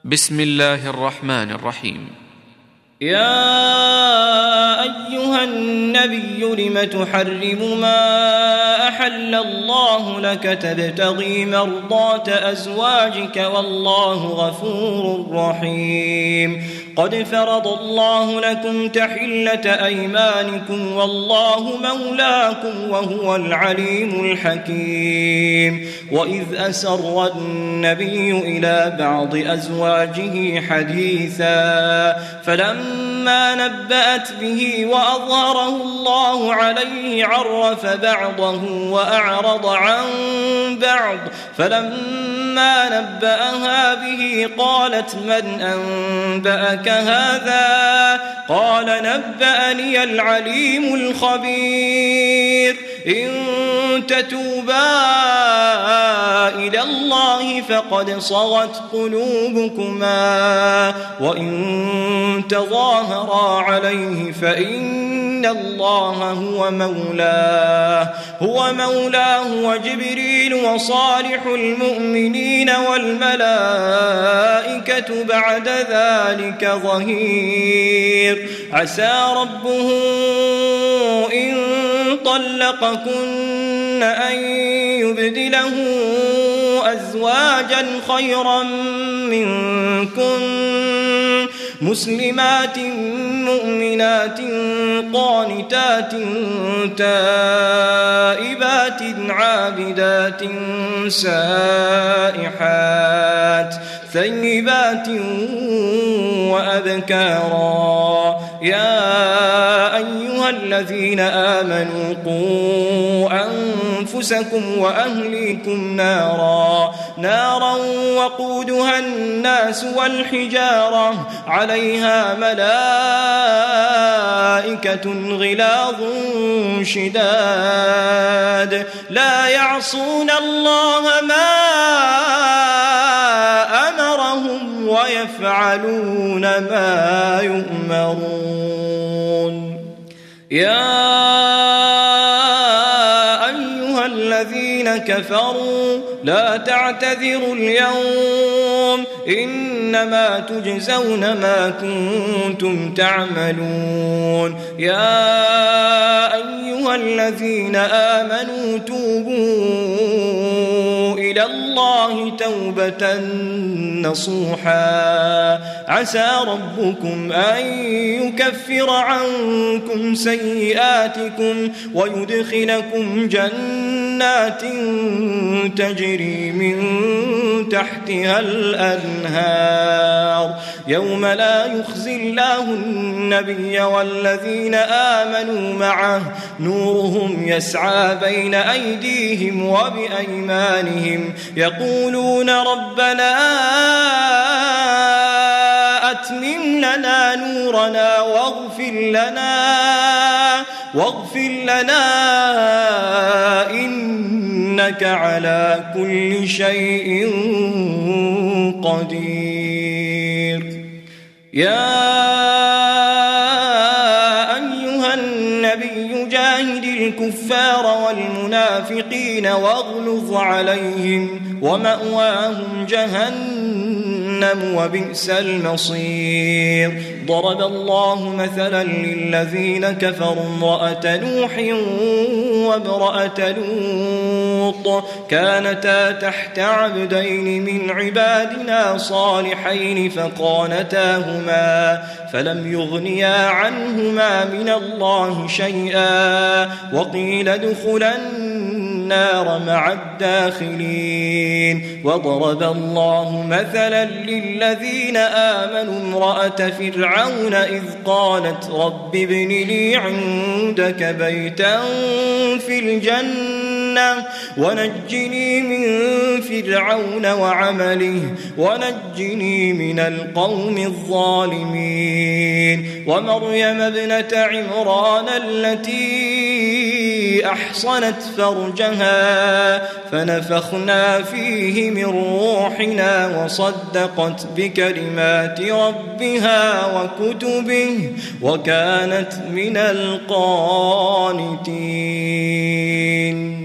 بسم الله الرحمن الرحيم. يا أيها النبي لم تحرم ما أحل الله لك تبتغي مرضات أزواجك والله غفور رحيم. قد فرض الله لكم تحلة أيمانكم والله مولاكم وهو العليم الحكيم. وإذ أسر النبي إلى بعض أزواجه حديثا فلما نبأت به وأظهره الله عليه عرف بعضه وأعرض عن بعض فلما نبأها به قالت من أنبأك هذا؟ قال نبأني العليم الخبير. إن تتوبا إلى الله فقد صغت قلوبكما وإن تظاهرا عليه فإن الله هو مولاه وجبريل وصالح المؤمنين والملائكة بعد ذلك ظهير. عسى ربه إن طلقكن أن يبدله أزواجا خيرا منكن مسلمات مؤمنات قانتات تائبات عابدات سائحات ثيبات وأبكارا. يا أيها الذين آمنوا قوا أنفسكم وأهليكم نارا وقودها الناس والحجارة عليها ملائكة غلاظ شداد لا يعصون الله ما أمرهم ويفعلون ما يؤمرون. يا أيها الذين كفروا لا تعتذروا اليوم إنما تجزون ما كنتم تعملون. يا أيها الذين آمنوا توبوا إلى الله توبة نصوحا عسى ربكم أن يكفر عنكم سيئاتكم ويدخلكم جنات تجري من تحتها الأنهار يوم لا يخزي الله النبي والذين آمنوا معه نورهم يسعى بين أيديهم وبأيمانهم يقولون ربنا أتمم لنا نورنا واغفر لنا إنك على كل شيء قدير. يا أيها النبي جاهد الكفار والمنافقين واغلظ عليهم ومأواهم جهنم وبئس المصير. ضرب الله مثلا للذين كفروا امرأة نوح وامرأة لوط كانتا تحت عبدين من عبادنا صالحين فخانتاهما فلم يغنيا عنهما من الله شيئا وقيل ادخلا النار مع الداخلين. وضرب الله مثلا للذين آمنوا امرأة فرعون إذ قالت رب ابن لي عندك بيتا في الجنة ونجني من فرعون وعمله ونجني من القوم الظالمين. ومريم ابنة عمران التي أحصنت فرجها فنفخنا فيه من روحنا وصدقت بكلمات ربها وكتبه وكانت من القانتين.